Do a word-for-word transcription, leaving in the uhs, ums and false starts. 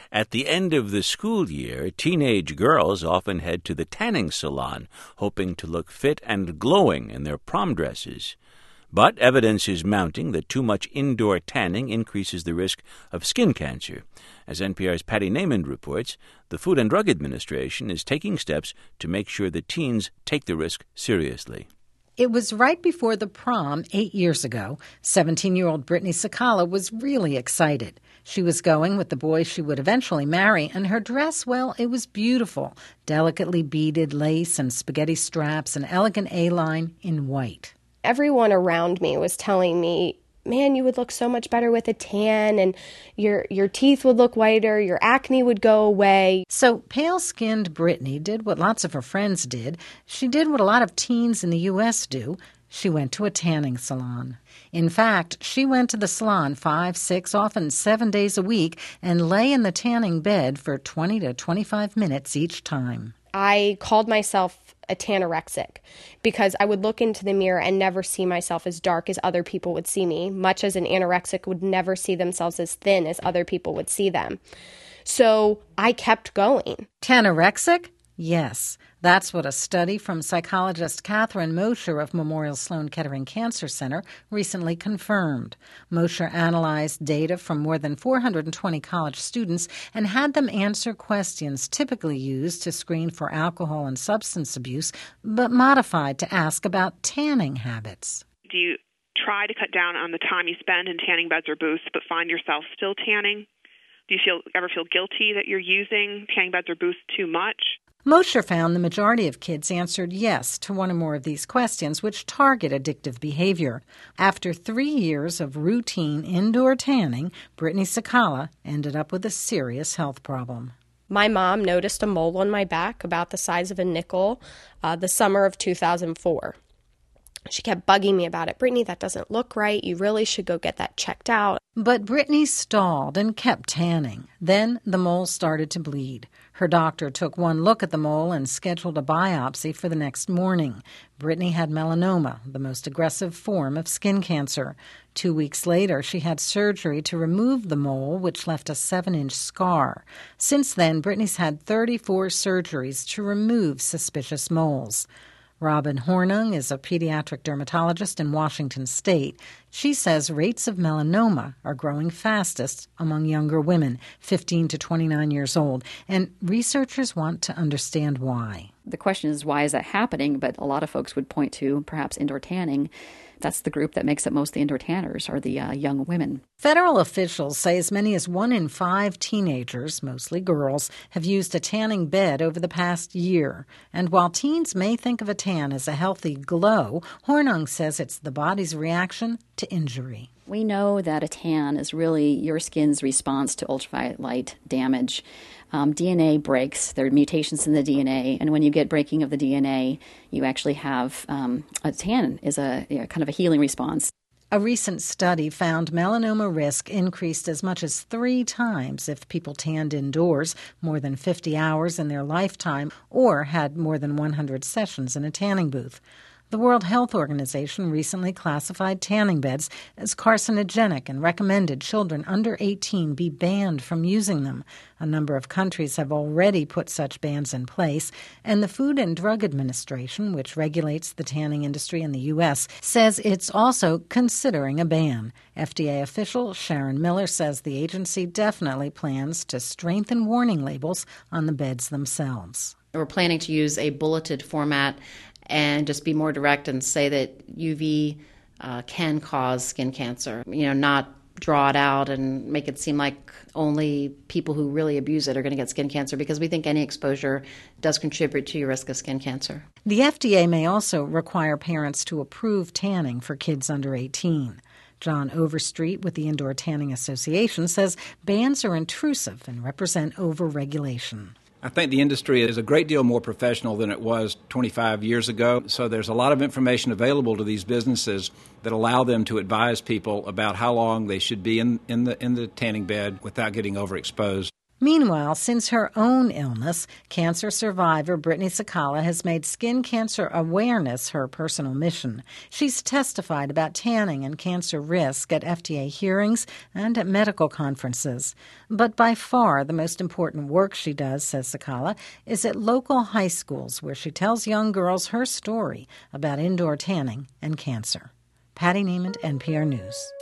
At the end of the school year, teenage girls often head to the tanning salon, hoping to look fit and glowing in their prom dresses. But evidence is mounting that too much indoor tanning increases the risk of skin cancer. As N P R's Patty Naiman reports, the Food and Drug Administration is taking steps to make sure that teens take the risk seriously. It was right before the prom eight years ago. seventeen-year-old Brittany Sakala was really excited. She was going with the boy she would eventually marry, and her dress, well, it was beautiful. Delicately beaded lace and spaghetti straps, an elegant A-line in white. Everyone around me was telling me, man, you would look so much better with a tan, and your your teeth would look whiter, your acne would go away. So pale-skinned Brittany did what lots of her friends did. She did what a lot of teens in the U S do. She went to a tanning salon. In fact, she went to the salon five, six, often seven days a week and lay in the tanning bed for twenty to twenty-five minutes each time. I called myself a tanorexic because I would look into the mirror and never see myself as dark as other people would see me, much as an anorexic would never see themselves as thin as other people would see them. So I kept going. Tanorexic? Yes. That's what a study from psychologist Catherine Mosher of Memorial Sloan Kettering Cancer Center recently confirmed. Mosher analyzed data from more than four hundred twenty college students and had them answer questions typically used to screen for alcohol and substance abuse, but modified to ask about tanning habits. Do you try to cut down on the time you spend in tanning beds or booths, but find yourself still tanning? Do you feel ever feel guilty that you're using tanning beds or booths too much? Mosher found the majority of kids answered yes to one or more of these questions, which target addictive behavior. After three years of routine indoor tanning, Brittany Sakala ended up with a serious health problem. My mom noticed a mole on my back about the size of a nickel uh, the summer of two thousand four. She kept bugging me about it. Brittany, that doesn't look right. You really should go get that checked out. But Brittany stalled and kept tanning. Then the mole started to bleed. Her doctor took one look at the mole and scheduled a biopsy for the next morning. Brittany had melanoma, the most aggressive form of skin cancer. Two weeks later, she had surgery to remove the mole, which left a seven-inch scar. Since then, Brittany's had thirty-four surgeries to remove suspicious moles. Robin Hornung is a pediatric dermatologist in Washington State. She says rates of melanoma are growing fastest among younger women, fifteen to twenty-nine years old, and researchers want to understand why. The question is, why is that happening? But a lot of folks would point to perhaps indoor tanning. That's the group that makes up most of the indoor tanners, are the uh, young women. Federal officials say as many as one in five teenagers, mostly girls, have used a tanning bed over the past year. And while teens may think of a tan as a healthy glow, Hornung says it's the body's reaction to injury. We know that a tan is really your skin's response to ultraviolet light damage. Um, D N A breaks. There are mutations in the D N A, and when you get breaking of the D N A, you actually have um, a tan is a you know, kind of a healing response. A recent study found melanoma risk increased as much as three times if people tanned indoors more than fifty hours in their lifetime or had more than one hundred sessions in a tanning booth. The World Health Organization recently classified tanning beds as carcinogenic and recommended children under eighteen be banned from using them. A number of countries have already put such bans in place, and the Food and Drug Administration, which regulates the tanning industry in the U S, says it's also considering a ban. F D A official Sharon Miller says the agency definitely plans to strengthen warning labels on the beds themselves. We're planning to use a bulleted format and just be more direct and say that U V uh, can cause skin cancer. You know, not draw it out and make it seem like only people who really abuse it are going to get skin cancer, because we think any exposure does contribute to your risk of skin cancer. The F D A may also require parents to approve tanning for kids under eighteen. John Overstreet with the Indoor Tanning Association says bans are intrusive and represent over-regulation. I think the industry is a great deal more professional than it was twenty-five years ago. So there's a lot of information available to these businesses that allow them to advise people about how long they should be in, in the in the tanning bed without getting overexposed. Meanwhile, since her own illness, cancer survivor Brittany Sakala has made skin cancer awareness her personal mission. She's testified about tanning and cancer risk at F D A hearings and at medical conferences. But by far the most important work she does, says Sakala, is at local high schools where she tells young girls her story about indoor tanning and cancer. Patty Neiman, N P R News.